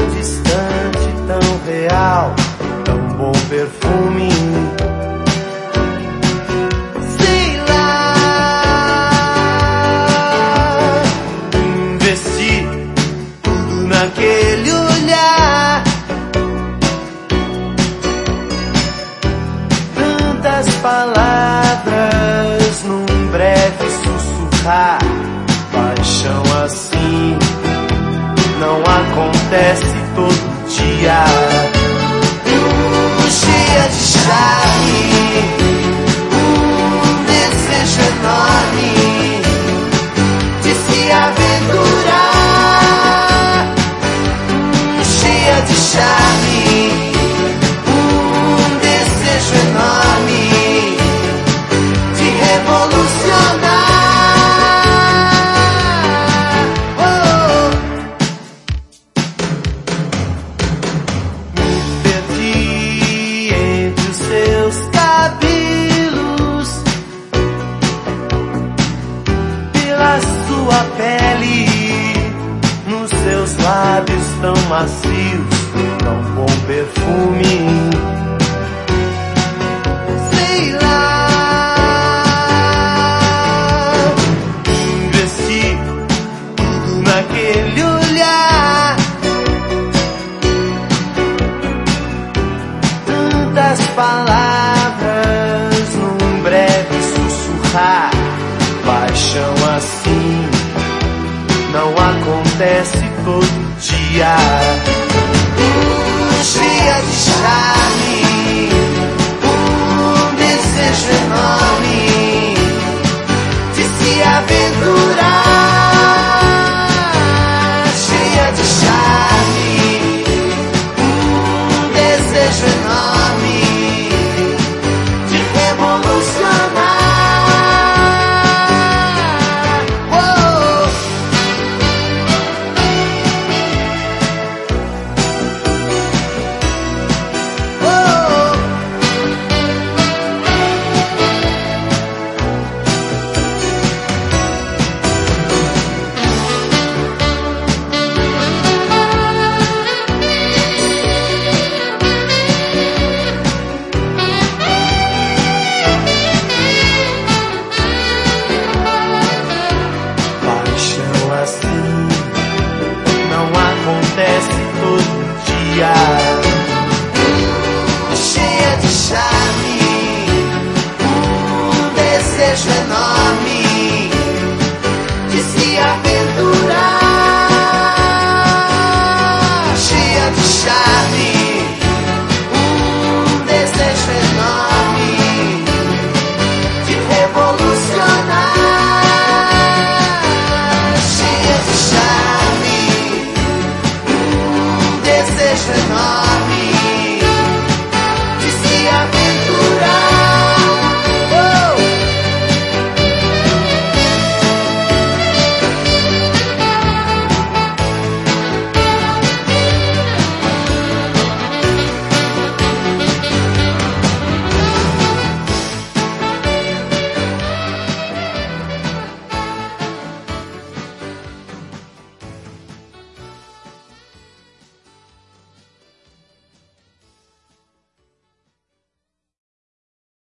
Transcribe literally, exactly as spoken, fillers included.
distante, tão real, tão bom perfume. Sei lá, investi tudo naquele olhar, tantas palavras num breve sussurrar. Paixão assim não acontece todo dia. Uh, cheia de charme, um desejo enorme de se aventurar. Uh, cheia de charme, um desejo enorme de revolucionar. Sua pele, nos seus lábios tão macios, tão bom perfume. Sei lá, investi tudo naquele olhar, tantas palavras num breve sussurrar. Paixão assim não acontece todo dia. Uh, cheia de charme, um desejo enorme de se aventurar. Cheia de charme, um desejo enorme de revolucionar. Acontece todo dia. Cheia de charme, um desejo enorme de se aventurar. Cheia de charme, um desejo enorme de revolucionar. Cheia de charme, desejo enorme